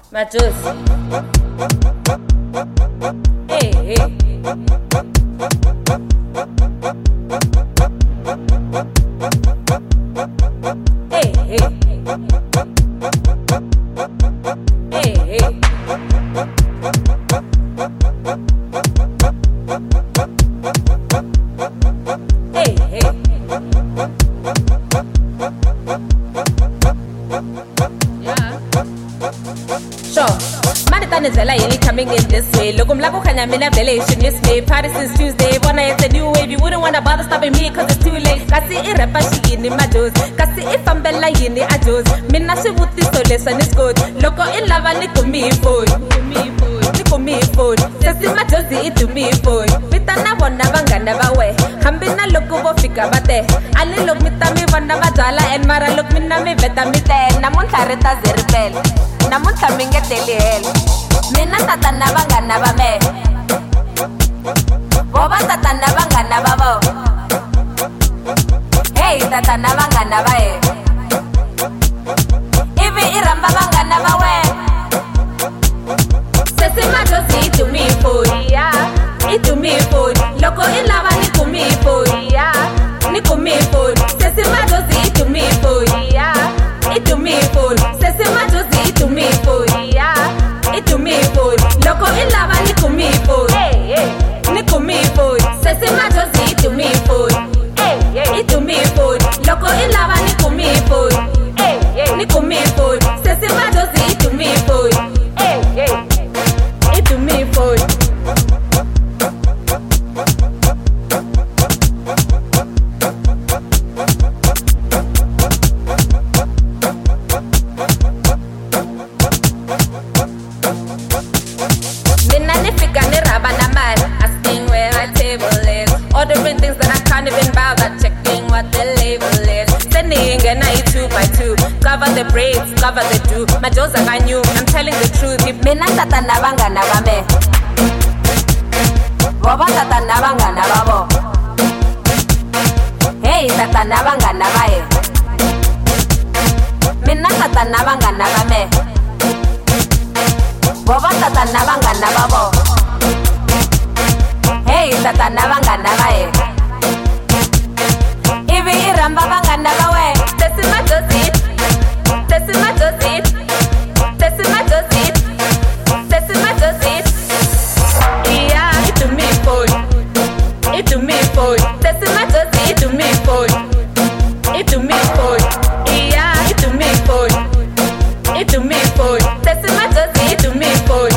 My juice. Hey, hey. Hey, hey. Hey, hey. Hey, hey. Yeah. Sure. Manithan is Ella coming in this way. Look, Mlaku Kanyamina Velation this day. Party since Tuesday. Wanna it's a new wave. You wouldn't wanna bother stopping me cause it's too late. Kasi irapashi in my jaws. Kasi if I'm Bella in the ajos. Minna she would this so listen is good. Loco in lava, nico me food. Nico me food. Sesi my josie it to me food. Mitana wonna banga never way. Hambina loco bo fika bate. Ali look mitami wonna bajala and mara look minna me beta mite. Namun tareta zerbel. Namun taminga telel. Mina tatana banga naba me. Boba tatana banga naba bo. Hey tatana banga naba e. Ibi iramba banga naba we. Sesi majosi to me food. Yeah, it to me food. Loco in lava ni to me food. Yeah, ni to me food. Sesi majosi to me food. Yeah, it to me food. Sesi majosi to me food. Yeah, it to me food. Loco in lava ni to me food. Hey, hey, ni to me food. Sesi majosi to me food. Hey, hey, it to me food. Loco in lava ni to me food. Hey, hey, ni to me food. Sesi majosi to me food. Hey, hey, it to me food. Ordering things that I can't even buy, that checking what the label is. Sending a night 2x2. Cover the braids, cover the do. My jaws are brand new, I'm telling the truth. Mina tata nabanga nabame. Boba tata nabanga nababo. Hey tata nabanga nabae. Mina tata nabanga nabame. Boba tata nabanga nababo. Hey, tata nabanga nabae. Ibi iramba banga nabawe. Tesi majosit. Tesi majosit. Tesi majosit. Tesi majosit. Yeah, it to me food. It to me food. Tesi majosit. It to me food. It to me food. Yeah, it to me food. It to me food. Tesi majosit. It to me food.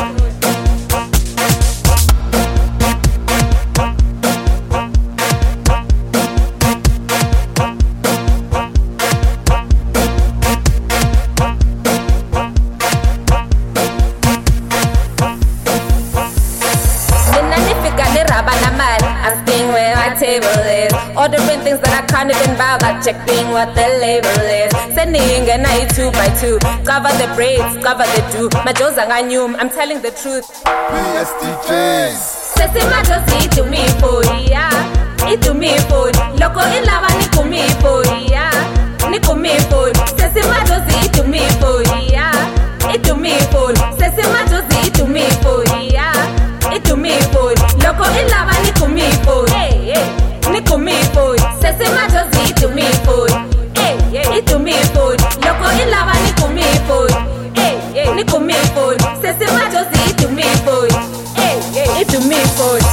Asking where my table is. Ordering things that I can't even buy, that checking what the label is. Sending a night 2x2. Cover the braids, cover the do. My jaws are new, I'm telling the truth. BSDJs. Sesi my josie to me food. Yeah, it to me food. Loco in lava ni to me food. Yeah, ni to me food. Sesi my josie to me food. Yeah, it to me food. Sesi my josie to me food. Yeah, it to me food. Loco in lava ni to me food. Hey, hey, ni to me food. Sesi my josie to me food. Hey, hey, it to me food. Loco in lava ni to me food. Hey, hey, ni to me food. Sesi my josie to me food. Hey, hey, it to me food.